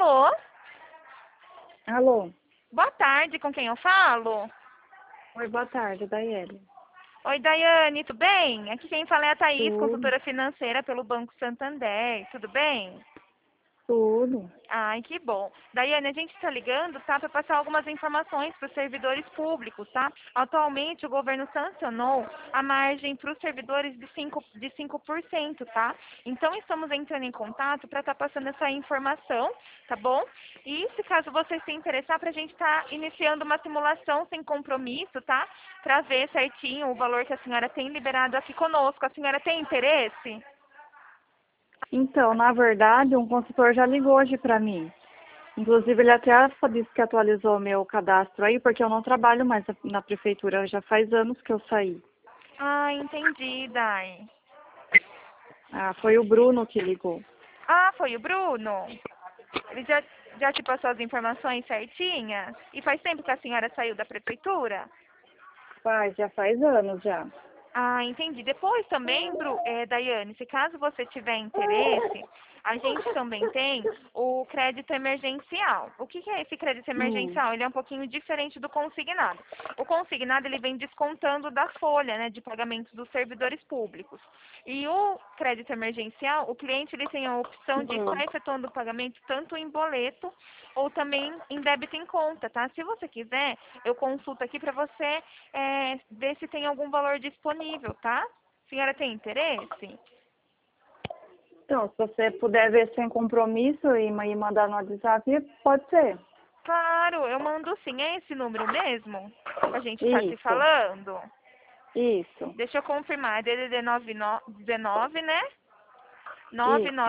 Alô? Alô? Boa tarde, com quem eu falo? Oi, boa tarde, Daiane. Oi, Daiane, tudo bem? Aqui quem fala é a Thaís, Tudo, consultora financeira pelo Banco Santander. Tudo bem? tudo. Ai, que bom. Daiane, a gente está ligando, tá, para passar algumas informações para os servidores públicos, tá? Atualmente, o governo sancionou a margem para os servidores de 5%, tá? Então, estamos entrando em contato para estar passando essa informação, tá bom? E, se caso você se interessar, para a gente estar iniciando uma simulação sem compromisso, tá? Para ver certinho o valor que a senhora tem liberado aqui conosco. A senhora tem interesse? Então, na verdade, um consultor já ligou hoje para mim. Inclusive, ele até disse que atualizou meu cadastro aí, porque eu não trabalho mais na prefeitura. Já faz anos que eu saí. Ah, entendi, Dai. Ah, foi o Bruno que ligou. Ah, foi o Bruno? Ele já te passou as informações certinhas? E faz tempo que a senhora saiu da prefeitura? Já faz anos já. Ah, entendi. Depois também, Daiane, se caso você tiver interesse, a gente também tem o crédito emergencial. O que que é esse crédito Hum, emergencial? Ele é um pouquinho diferente do consignado. O consignado, ele vem descontando da folha, né, de pagamentos dos servidores públicos. E o crédito emergencial, o cliente ele tem a opção de estar hum. efetuando o pagamento tanto em boleto ou também em débito em conta, tá? Se você quiser, eu consulto aqui para você ver se tem algum valor disponível, tá? A senhora tem interesse? Então, se você puder ver sem compromisso e mandar no WhatsApp, pode ser. Claro, eu mando sim. É esse número mesmo? Que a gente está se Isso, falando? isso, Deixa eu confirmar. É DDD 19, né? isso.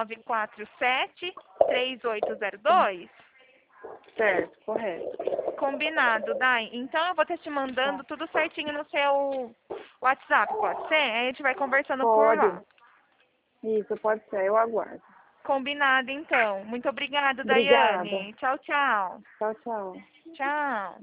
99947-3802? Certo, correto. Combinado, Dai. Então eu vou estar te Tá. mandando tudo certinho no seu WhatsApp, pode ser? Aí a gente vai conversando por Pode. lá. Isso, pode ser. Eu aguardo. Combinado, então. Muito obrigada, Obrigada. Daiane. Tchau, tchau. Tchau, tchau. Tchau.